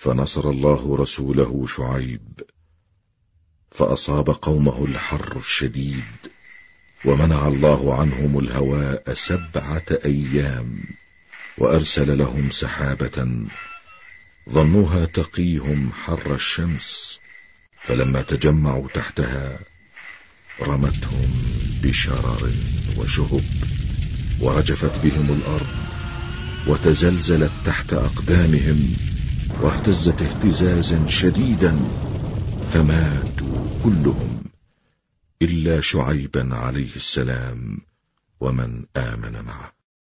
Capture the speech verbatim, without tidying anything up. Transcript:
فنصر الله رسوله شعيب، فأصاب قومه الحر الشديد، ومنع الله عنهم الهواء سبعة أيام، وأرسل لهم سحابة ظنوها تقيهم حر الشمس، فلما تجمعوا تحتها رمتهم بشرر وشهب، ورجفت بهم الأرض وتزلزلت تحت أقدامهم، واهتزت اهتزازا شديدا، فماتوا كلهم إلا شعيبا عليه السلام ومن آمن معه.